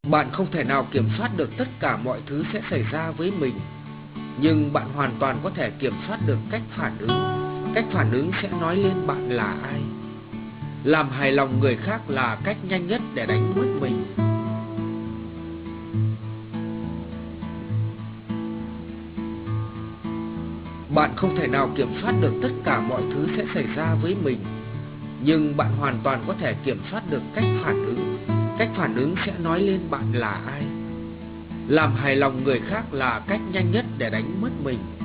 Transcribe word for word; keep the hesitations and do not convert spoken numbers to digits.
Bạn không thể nào kiểm soát được tất cả mọi thứ sẽ xảy ra với mình, nhưng bạn hoàn toàn có thể kiểm soát được cách phản ứng. Cách phản ứng sẽ nói lên bạn là ai. Làm hài lòng người khác là cách nhanh nhất để đánh mất mình. Bạn không thể nào kiểm soát được tất cả mọi thứ sẽ xảy ra với mình, nhưng bạn hoàn toàn có thể kiểm soát được cách phản ứng. Cách phản ứng sẽ nói lên bạn là ai. Làm hài lòng người khác là cách nhanh nhất để đánh mất mình.